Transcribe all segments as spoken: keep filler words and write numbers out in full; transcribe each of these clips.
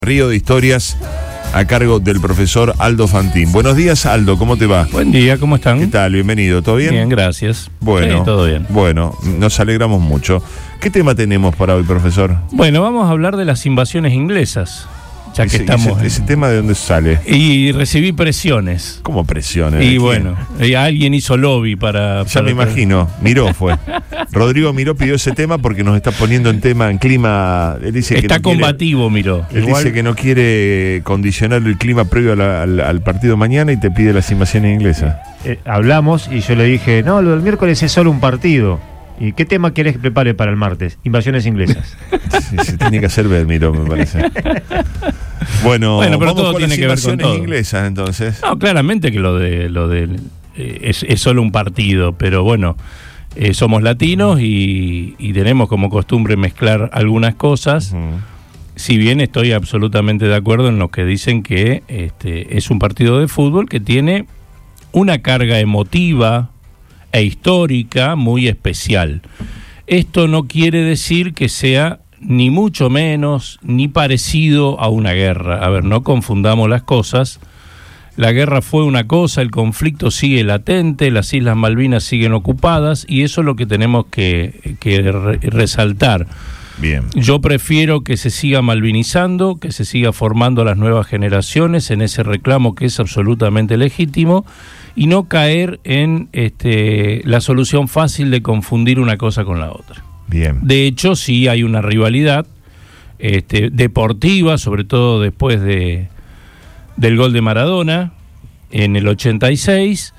Río de Historias a cargo del profesor Aldo Fantín. Buenos días, Aldo, ¿cómo te va? Buen día, ¿cómo están? ¿Qué tal? Bienvenido, ¿todo bien? Bien, gracias. Bueno, sí, todo bien. Bueno, nos alegramos mucho. ¿Qué tema tenemos para hoy, profesor? Bueno, vamos a hablar de las invasiones inglesas, ya que ese, estamos... Ese, ese tema, ¿de dónde sale? Y recibí presiones. ¿Cómo presiones? Y bueno, y alguien hizo lobby para... Ya para me imagino, Miró fue. Rodrigo Miró pidió ese tema porque nos está poniendo en tema, en clima... Él dice está que no combativo, quiere, Miró. Él Igual... dice que no quiere condicionar el clima previo a la, al, al partido mañana y te pide las invasiones inglesas. Eh, hablamos y yo le dije, no, lo del miércoles es solo un partido. ¿Y qué tema querés que prepare para el martes? Invasiones inglesas. Sí, se tiene que hacer ver, Miró, me parece. Bueno, bueno, pero vamos todo con tiene las que ver con invasiones todo. inglesas, entonces. No, claramente que lo de lo de eh, es, es solo un partido, pero bueno, eh, somos latinos y, y tenemos como costumbre mezclar algunas cosas. Uh-huh. Si bien estoy absolutamente de acuerdo en los que dicen que este es un partido de fútbol que tiene una carga emotiva e histórica muy especial. Esto no quiere decir que sea ni mucho menos ni parecido a una guerra. A ver, no confundamos las cosas. La guerra fue una cosa, el conflicto sigue latente, las Islas Malvinas siguen ocupadas y eso es lo que tenemos que, que re- resaltar. Bien. Yo prefiero que se siga malvinizando, que se siga formando a las nuevas generaciones en ese reclamo que es absolutamente legítimo y no caer en este, la solución fácil de confundir una cosa con la otra. Bien. De hecho, sí hay una rivalidad este, deportiva, sobre todo después de, del gol de Maradona en el ochenta y seis,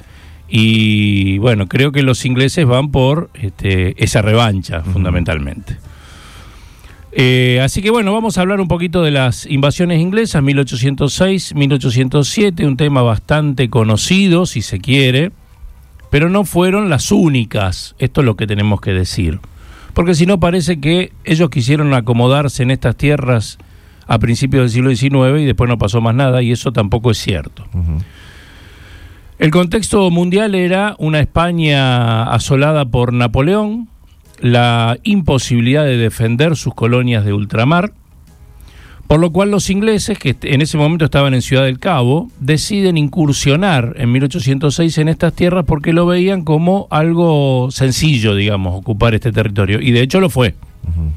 y bueno, creo que los ingleses van por este, esa revancha, uh-huh. fundamentalmente. Eh, así que bueno, vamos a hablar un poquito de las invasiones inglesas, mil ochocientos seis, mil ochocientos siete, un tema bastante conocido, si se quiere, pero no fueron las únicas, esto es lo que tenemos que decir, porque si no parece que ellos quisieron acomodarse en estas tierras a principios del siglo diecinueve y después no pasó más nada, y eso tampoco es cierto. Uh-huh. El contexto mundial era una España asolada por Napoleón, la imposibilidad de defender sus colonias de ultramar, por lo cual los ingleses, que en ese momento estaban en Ciudad del Cabo, deciden incursionar en mil ochocientos seis en estas tierras porque lo veían como algo sencillo, digamos, ocupar este territorio, y de hecho lo fue. Uh-huh.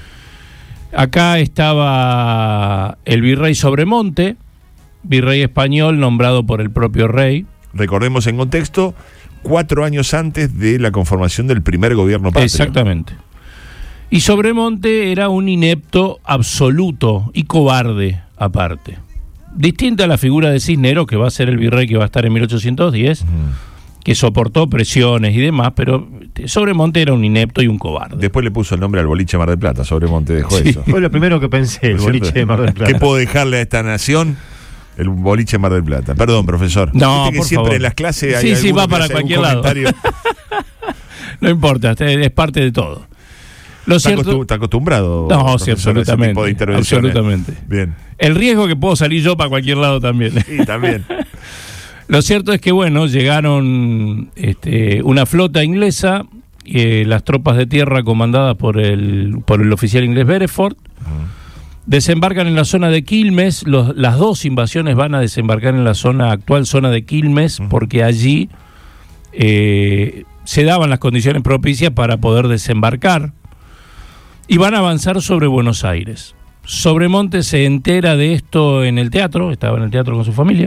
Acá estaba el virrey Sobremonte, virrey español nombrado por el propio rey. Recordemos en contexto, cuatro años antes de la conformación del primer gobierno patrio. Exactamente. Y Sobremonte era un inepto absoluto y cobarde aparte. Distinta a la figura de Cisneros, que va a ser el virrey que va a estar en mil ochocientos diez, uh-huh. que soportó presiones y demás, pero Sobremonte era un inepto y un cobarde. Después le puso el nombre al boliche Mar del Plata, Sobremonte dejó sí. eso. Fue lo primero que pensé, el boliche de Mar del Plata. ¿Qué puedo dejarle a esta nación? El boliche Mar del Plata. Perdón, profesor. No, que por siempre favor. en las clases hay sí, sí, va para cualquier lado. No importa, es parte de todo. Lo ¿Está, cierto... acostum- ¿Está acostumbrado? No, sí, absolutamente. Ese tipo de absolutamente. Bien. El riesgo que puedo salir yo para cualquier lado también. Sí, también. Lo cierto es que, bueno, llegaron este, una flota inglesa, eh, las tropas de tierra comandadas por el, por el oficial inglés Beresford, uh-huh. desembarcan en la zona de Quilmes. Los, las dos invasiones van a desembarcar en la zona actual, zona de Quilmes, uh-huh. porque allí eh, se daban las condiciones propicias para poder desembarcar, y van a avanzar sobre Buenos Aires. Sobremonte se entera de esto en el teatro, estaba en el teatro con su familia,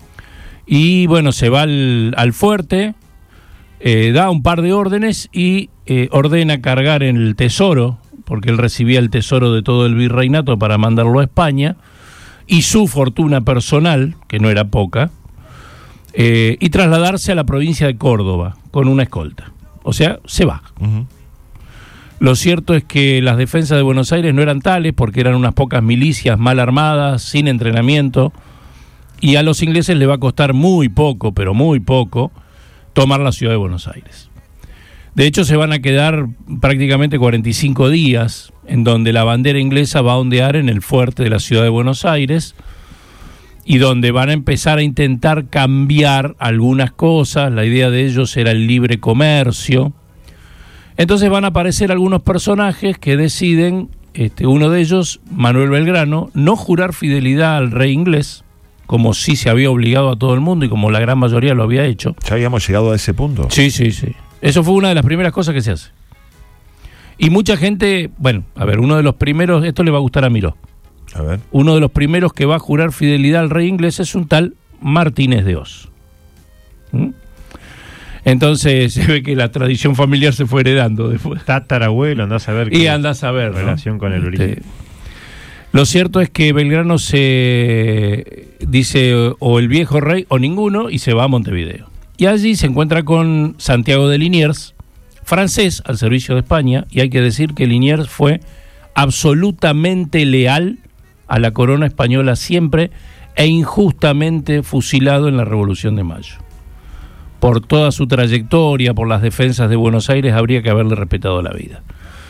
y bueno, se va al, al fuerte, eh, da un par de órdenes y eh, ordena cargar en el tesoro, porque él recibía el tesoro de todo el virreinato para mandarlo a España, y su fortuna personal, que no era poca, eh, y trasladarse a la provincia de Córdoba con una escolta. O sea, se va. Uh-huh. Lo cierto es que las defensas de Buenos Aires no eran tales, porque eran unas pocas milicias mal armadas, sin entrenamiento, y a los ingleses les va a costar muy poco, pero muy poco, tomar la ciudad de Buenos Aires. De hecho, se van a quedar prácticamente cuarenta y cinco días en donde la bandera inglesa va a ondear en el fuerte de la ciudad de Buenos Aires, y donde van a empezar a intentar cambiar algunas cosas. La idea de ellos era el libre comercio. Entonces van a aparecer algunos personajes que deciden este, uno de ellos, Manuel Belgrano, no jurar fidelidad al rey inglés, como sí se había obligado a todo el mundo y como la gran mayoría lo había hecho. ¿Ya habíamos llegado a ese punto? Sí, sí, sí. Eso fue una de las primeras cosas que se hace. Y mucha gente, bueno, a ver, uno de los primeros, esto le va a gustar a Miró. A ver. Uno de los primeros que va a jurar fidelidad al rey inglés es un tal Martínez de Oz. ¿Mm? Entonces se ve que la tradición familiar se fue heredando después. Tatarabuelo, andás a ver. Y andás a ver, relación ¿no? con el Este, origen. Lo cierto es que Belgrano se dice o, o el viejo rey o ninguno y se va a Montevideo. Y allí se encuentra con Santiago de Liniers, francés al servicio de España, y hay que decir que Liniers fue absolutamente leal a la corona española siempre e injustamente fusilado en la Revolución de Mayo. Por toda su trayectoria, por las defensas de Buenos Aires, habría que haberle respetado la vida.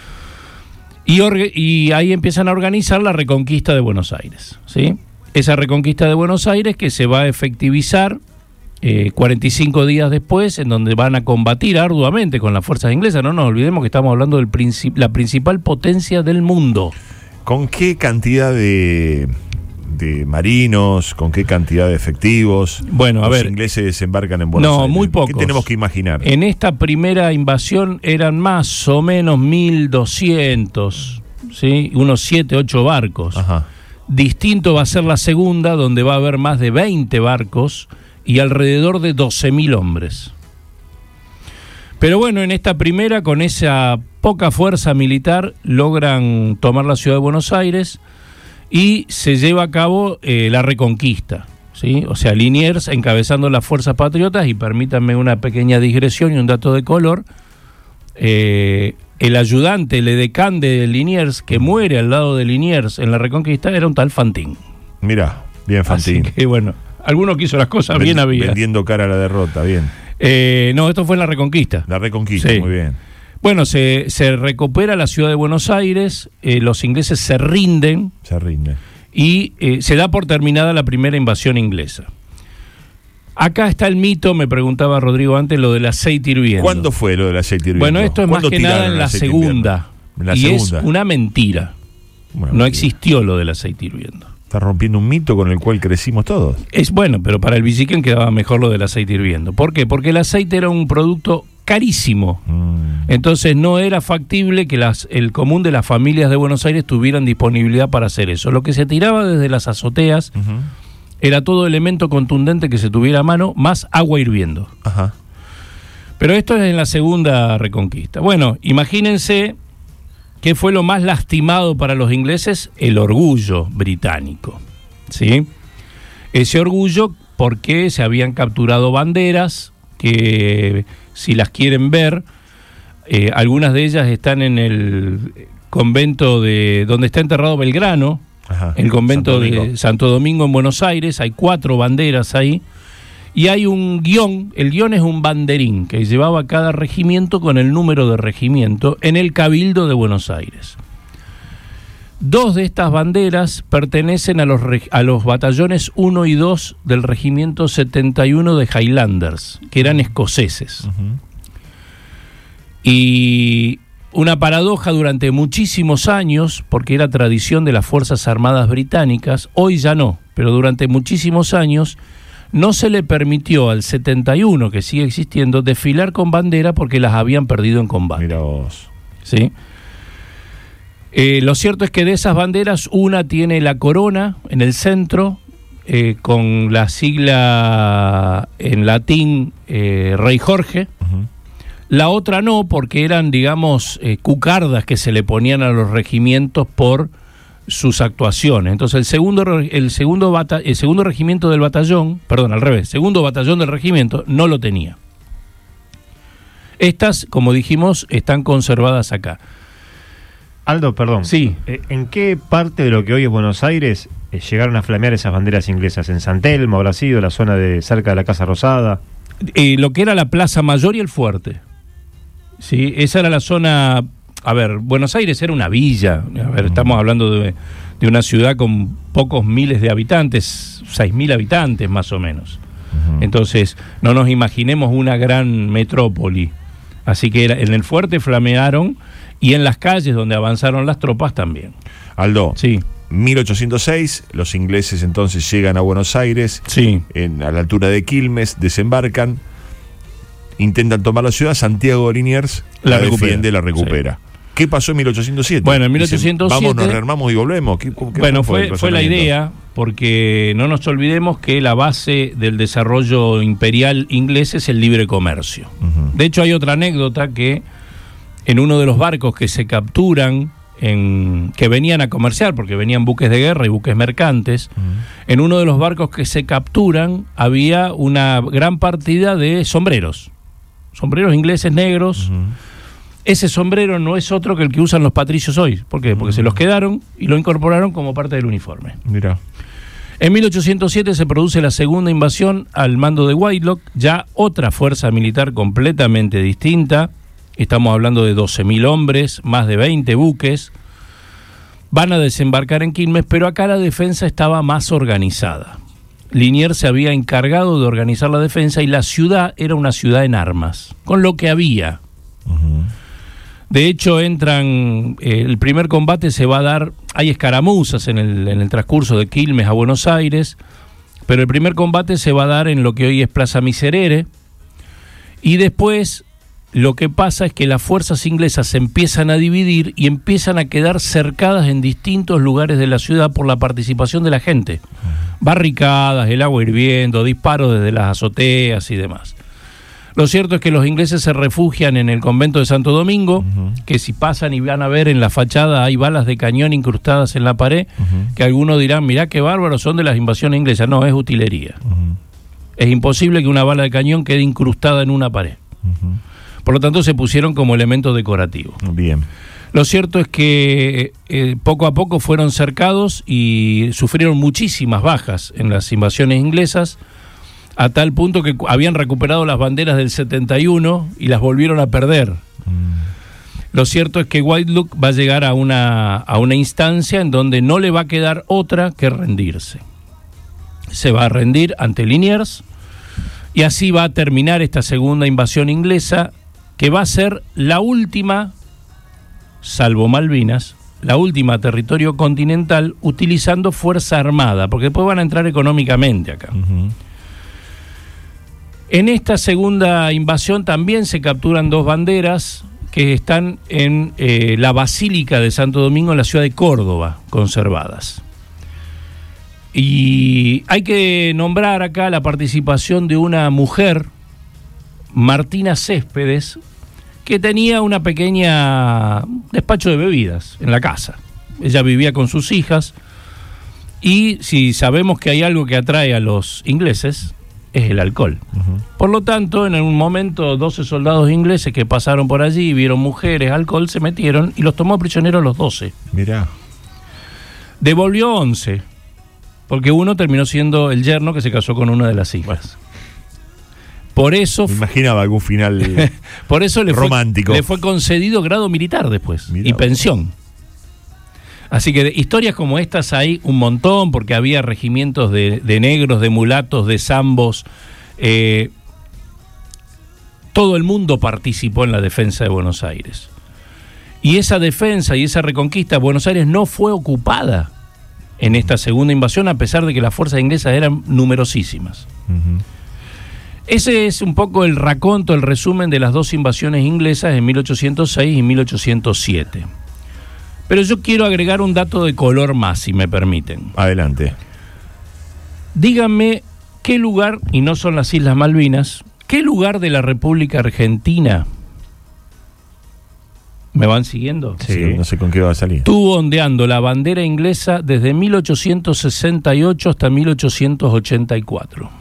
Y, orga- y ahí empiezan a organizar la reconquista de Buenos Aires, ¿sí? Esa reconquista de Buenos Aires que se va a efectivizar eh, cuarenta y cinco días después, en donde van a combatir arduamente con las fuerzas inglesas. No nos olvidemos que estamos hablando de princip- la principal potencia del mundo. ¿Con qué cantidad de, de marinos, con qué cantidad de efectivos Bueno, a los ver, ingleses desembarcan en Buenos no, Aires? muy pocos. ¿Qué tenemos que imaginar? En esta primera invasión eran más o menos mil doscientos, ¿sí? Unos siete, ocho barcos. Ajá. Distinto va a ser la segunda, donde va a haber más de veinte barcos y alrededor de doce mil hombres. Pero bueno, en esta primera, con esa poca fuerza militar, logran tomar la ciudad de Buenos Aires y se lleva a cabo eh, la reconquista, ¿sí? O sea, Liniers encabezando las fuerzas patriotas, y permítanme una pequeña digresión y un dato de color. Eh, el ayudante, el edecán de Liniers, que muere al lado de Liniers en la reconquista, era un tal Fantín. Mirá, bien Fantín. Así que bueno, alguno que hizo las cosas Ven- bien había. Vendiendo cara a la derrota, bien. Eh, no, esto fue en la reconquista. La reconquista, Sí. muy bien. Bueno, se, se recupera la ciudad de Buenos Aires, eh, los ingleses se rinden Se rinde. y eh, se da por terminada la primera invasión inglesa. Acá está el mito, me preguntaba Rodrigo antes, lo del aceite hirviendo. ¿Cuándo fue lo del aceite hirviendo? Bueno, esto es más ¿Cuándo que nada tiraron en el la aceite segunda. hirviendo? En la y segunda. es una mentira. Bueno, No existió lo del aceite hirviendo. Está rompiendo un mito con el cual crecimos todos. Es bueno, pero para el Villiquen quedaba mejor lo del aceite hirviendo. ¿Por qué? Porque el aceite era un producto carísimo. Mm. Entonces no era factible que las, el común de las familias de Buenos Aires tuvieran disponibilidad para hacer eso. Lo que se tiraba desde las azoteas Ujú. era todo elemento contundente que se tuviera a mano, más agua hirviendo. Ajá. Pero esto es en la segunda reconquista. Bueno, imagínense qué fue lo más lastimado para los ingleses: el orgullo británico, ¿sí? Ese orgullo porque se habían capturado banderas que, si las quieren ver, eh, algunas de ellas están en el convento de donde está enterrado Belgrano, Ajá. el convento Santo Domingo. de Santo Domingo en Buenos Aires. Hay cuatro banderas ahí. Y hay un guión, el guión es un banderín que llevaba cada regimiento con el número de regimiento en el Cabildo de Buenos Aires. Dos de estas banderas pertenecen a los, reg- a los batallones uno y dos del regimiento setenta y uno de Highlanders, que eran escoceses. Ujú. Y una paradoja durante muchísimos años, porque era tradición de las Fuerzas Armadas británicas, hoy ya no, pero durante muchísimos años no se le permitió al setenta y uno, que sigue existiendo, desfilar con bandera porque las habían perdido en combate. Mira vos. ¿Sí? Eh, lo cierto es que de esas banderas, una tiene la corona en el centro, eh, con la sigla en latín eh, Rey Jorge. Ujú. La otra no, porque eran, digamos, eh, cucardas que se le ponían a los regimientos por sus actuaciones. Entonces el segundo re- el segundo bata, el segundo regimiento del batallón, perdón, al revés, segundo batallón del regimiento no lo tenía. Estas, como dijimos, están conservadas acá. Aldo, perdón. Sí. Eh, ¿En qué parte de lo que hoy es Buenos Aires eh, llegaron a flamear esas banderas inglesas? ¿En San Telmo habrá sido, la zona de cerca de la Casa Rosada? Eh, lo que era la Plaza Mayor y el Fuerte. Sí, esa era la zona. A ver, Buenos Aires era una villa. A ver, estamos hablando de, de una ciudad con pocos miles de habitantes, seis mil habitantes más o menos. Ujú. Entonces, no nos imaginemos una gran metrópoli. Así que era, en el fuerte flamearon y en las calles donde avanzaron las tropas también. Aldo, sí. mil ochocientos seis, los ingleses entonces llegan a Buenos Aires, sí. en, a la altura de Quilmes, desembarcan, intentan tomar la ciudad, Santiago de Liniers la, la defiende, la recupera. Sí. ¿Qué pasó en mil ochocientos siete? Bueno, en mil ochocientos siete... Dicen, vamos, nos rearmamos y volvemos. ¿Qué, qué bueno, fue, fue, fue la idea, porque no nos olvidemos que la base del desarrollo imperial inglés es el libre comercio. Uh-huh. De hecho, hay otra anécdota que en uno de los barcos que se capturan, en, que venían a comerciar, porque venían buques de guerra y buques mercantes, uh-huh. en uno de los barcos que se capturan había una gran partida de sombreros, sombreros ingleses negros. Uh-huh. Ese sombrero no es otro que el que usan los patricios hoy. ¿Por qué? Porque uh-huh. se los quedaron y lo incorporaron como parte del uniforme. Mira. En mil ochocientos siete se produce la segunda invasión al mando de Whitelock, ya otra fuerza militar completamente distinta. Estamos hablando de doce mil hombres, más de veinte buques. Van a desembarcar en Quilmes, pero acá la defensa estaba más organizada. Liniers se había encargado de organizar la defensa y la ciudad era una ciudad en armas, con lo que había. Uh-huh. De hecho, entran, eh, el primer combate se va a dar, hay escaramuzas en el, en el transcurso de Quilmes a Buenos Aires, pero el primer combate se va a dar en lo que hoy es Plaza Miserere, y después lo que pasa es que las fuerzas inglesas se empiezan a dividir y empiezan a quedar cercadas en distintos lugares de la ciudad por la participación de la gente. Barricadas, el agua hirviendo, disparos desde las azoteas y demás. Lo cierto es que los ingleses se refugian en el convento de Santo Domingo, uh-huh. que si pasan y van a ver en la fachada hay balas de cañón incrustadas en la pared, uh-huh. que algunos dirán, mirá qué bárbaros, son de las invasiones inglesas. No, es utilería. Uh-huh. Es imposible que una bala de cañón quede incrustada en una pared. Uh-huh. Por lo tanto, se pusieron como elemento decorativo. Bien. Lo cierto es que eh, poco a poco fueron cercados y sufrieron muchísimas bajas en las invasiones inglesas, a tal punto que habían recuperado las banderas del setenta y uno y las volvieron a perder. Mm. Lo cierto es que Whitelock va a llegar a una, a una instancia en donde no le va a quedar otra que rendirse. Se va a rendir ante Liniers y así va a terminar esta segunda invasión inglesa, que va a ser la última, salvo Malvinas, la última territorio continental utilizando fuerza armada, porque después van a entrar económicamente acá. Uh-huh. En esta segunda invasión también se capturan dos banderas que están en eh, la Basílica de Santo Domingo, en la ciudad de Córdoba, conservadas. Y hay que nombrar acá la participación de una mujer, Martina Céspedes, que tenía una pequeña despacho de bebidas en la casa. Ella vivía con sus hijas y si sabemos que hay algo que atrae a los ingleses, es el alcohol. Uh-huh. Por lo tanto, en un momento, doce soldados ingleses que pasaron por allí y vieron mujeres, alcohol, se metieron y los tomó prisioneros los doce. Mirá. Devolvió once, porque uno terminó siendo el yerno que se casó con una de las hijas. Bueno. Por eso... Me imaginaba algún final por eso le romántico. Fue, le fue concedido grado militar después. Mirá, y pensión. Así que de historias como estas hay un montón, porque había regimientos de, de negros, de mulatos, de zambos. Eh, todo el mundo participó en la defensa de Buenos Aires. Y esa defensa y esa reconquista, Buenos Aires no fue ocupada en esta segunda invasión, a pesar de que las fuerzas inglesas eran numerosísimas. Uh-huh. Ese es un poco el raconto, el resumen de las dos invasiones inglesas en mil ochocientos seis y mil ochocientos siete. Pero yo quiero agregar un dato de color más, si me permiten. Adelante. Díganme qué lugar, y no son las Islas Malvinas, qué lugar de la República Argentina, ¿me van siguiendo? Sí, sí, no sé con qué va a salir. Estuvo ondeando la bandera inglesa desde mil ochocientos sesenta y ocho hasta mil ochocientos ochenta y cuatro.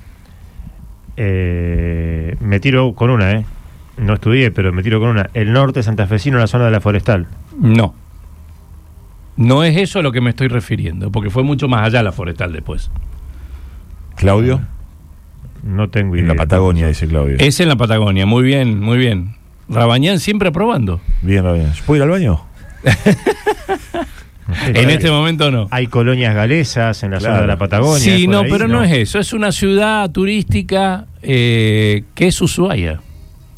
Eh, me tiro con una, ¿eh? No estudié, pero me tiro con una. El norte santafesino, la zona de la Forestal. No. No es eso a lo que me estoy refiriendo, porque fue mucho más allá la Forestal después. ¿Claudio? No tengo idea. En la Patagonia, dice Claudio. Es en la Patagonia, muy bien, muy bien. Rabañán siempre aprobando. Bien, Rabañán. ¿Puedo ir al baño? No sé, en hay, este momento no. Hay colonias galesas en la claro. zona de la Patagonia. Sí, no, ahí, pero no. no es eso. Es una ciudad turística eh, que es Ushuaia.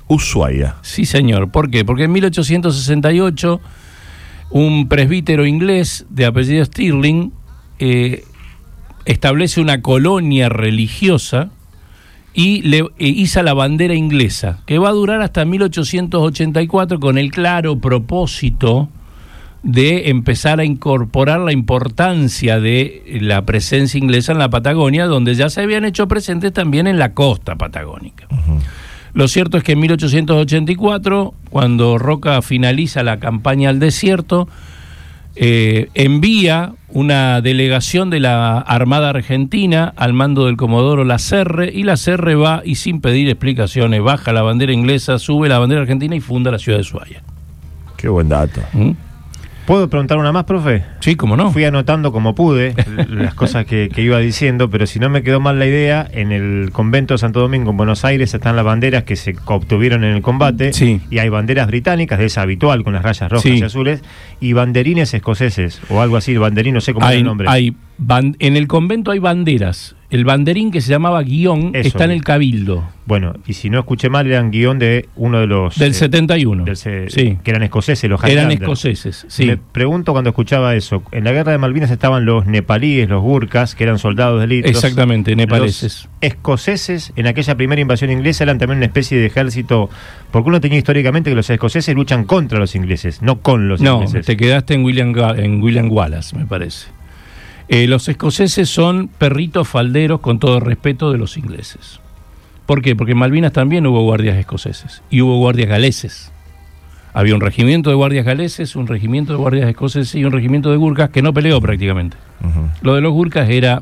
Ushuaia. Sí, señor. ¿Por qué? Porque en mil ochocientos sesenta y ocho un presbítero inglés de apellido Stirling eh, establece una colonia religiosa y le e iza la bandera inglesa, que va a durar hasta mil ochocientos ochenta y cuatro con el claro propósito de empezar a incorporar la importancia de la presencia inglesa en la Patagonia, donde ya se habían hecho presentes también en la costa patagónica. Uh-huh. Lo cierto es que en mil ochocientos ochenta y cuatro, cuando Roca finaliza la campaña al desierto, eh, envía una delegación de la Armada Argentina al mando del comodoro Lacerre, y Lacerre va y sin pedir explicaciones baja la bandera inglesa, sube la bandera argentina y funda la ciudad de Ushuaia. Qué buen dato. ¿Mm? ¿Puedo preguntar una más, profe? Sí, cómo no. Fui anotando como pude las cosas que, que iba diciendo, pero si no me quedó mal la idea, en el convento de Santo Domingo, en Buenos Aires, están las banderas que se obtuvieron en el combate, sí. Y hay banderas británicas, de esa habitual, con las rayas rojas, sí, y azules, y banderines escoceses, o algo así, el banderín, no sé cómo hay, es el nombre. Hay ban- en el convento hay banderas. El banderín, que se llamaba guión, Eso, está en el Cabildo. Bueno, y si no escuché mal, eran guión de uno de los... Del eh, setenta y uno. Del se, sí. Que eran escoceses, los Eran Highlander. escoceses, sí. Me pregunto cuando escuchaba eso, en la guerra de Malvinas estaban los nepalíes, los gurkas, que eran soldados de élite. Exactamente, nepaleses. Los escoceses, en aquella primera invasión inglesa, eran también una especie de ejército, porque uno tenía históricamente que los escoceses luchan contra los ingleses, no con los no, ingleses. No, te quedaste en William, en William Wallace, me parece. Eh, los escoceses son perritos falderos, con todo respeto, de los ingleses. ¿Por qué? Porque en Malvinas también hubo guardias escoceses y hubo guardias galeses. Había un regimiento de guardias galeses, un regimiento de guardias escoceses y un regimiento de gurkas que no peleó prácticamente. Uh-huh. Lo de los gurkas era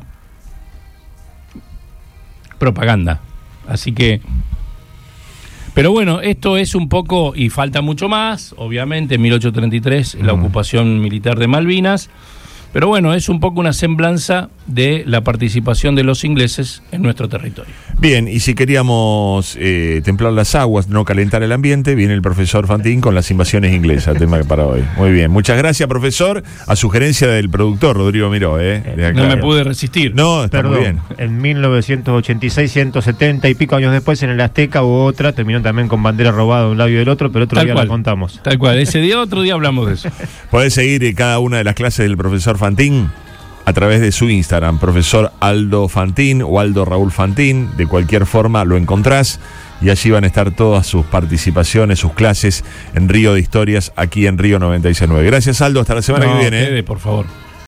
propaganda. Así que... Pero bueno, esto es un poco, y falta mucho más, obviamente, en mil ochocientos treinta y tres, uh-huh, la ocupación militar de Malvinas. Pero bueno, es un poco una semblanza de la participación de los ingleses en nuestro territorio. Bien, y si queríamos eh, templar las aguas, no calentar el ambiente, viene el profesor Fantín con las invasiones inglesas, tema para hoy. Muy bien, muchas gracias, profesor, a sugerencia del productor Rodrigo Miró. Eh, no me pude resistir. No, está Perdón, muy bien. En mil novecientos ochenta y seis, ciento setenta y pico años después, en el Azteca hubo otra, terminó también con bandera robada de un lado y del otro, pero otro Tal día cual, la contamos. Tal cual, ese día, otro día hablamos de eso. Podés seguir eh, cada una de las clases del profesor Fantín a través de su Instagram, profesor Aldo Fantín o Aldo Raúl Fantín. De cualquier forma lo encontrás y allí van a estar todas sus participaciones, sus clases en Río de Historias, aquí en Río noventa y seis punto nueve. Gracias, Aldo, hasta la semana no, que viene. Quede, por favor.